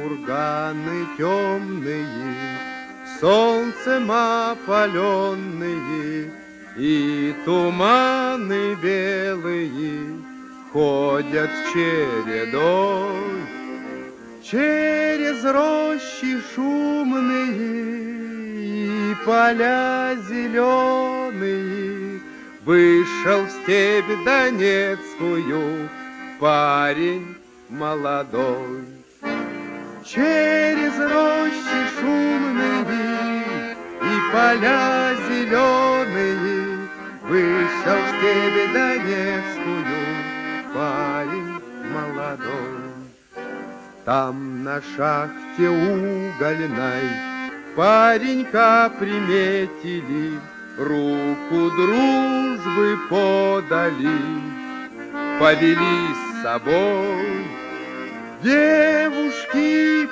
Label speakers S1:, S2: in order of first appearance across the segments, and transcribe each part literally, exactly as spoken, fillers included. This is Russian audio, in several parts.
S1: курганы темные, солнцем опаленные, и туманы белые ходят чередой. Через рощи шумные и поля зеленые вышел в степь донецкую парень молодой. Через рощи шумные и поля зеленые вышел в степь донецкую парень молодой. Там на шахте угольной паренька приметили, руку дружбы подали, повели с собой. Девушки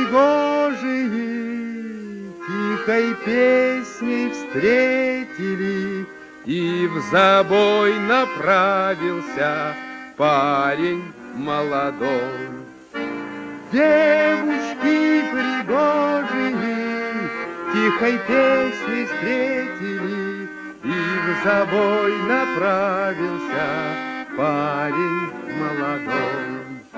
S1: пригожие тихой песней встретили, и в забой направился парень молодой. Девушки пригожие тихой песней встретили, и в забой направился парень молодой.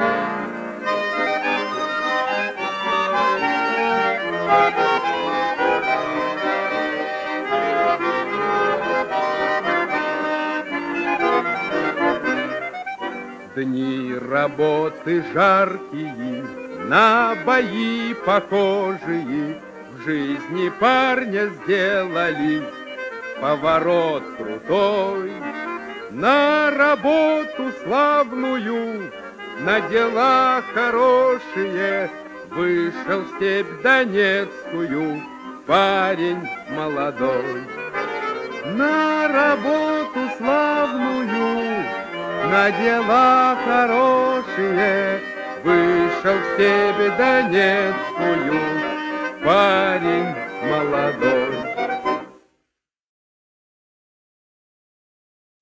S1: Дни работы жаркие, на бои похожие, в жизни парня сделали поворот крутой. На работу славную, на дела хорошие вышел в степь донецкую парень молодой. На работу славную, на дела хорошие вышел в степь донецкую парень молодой.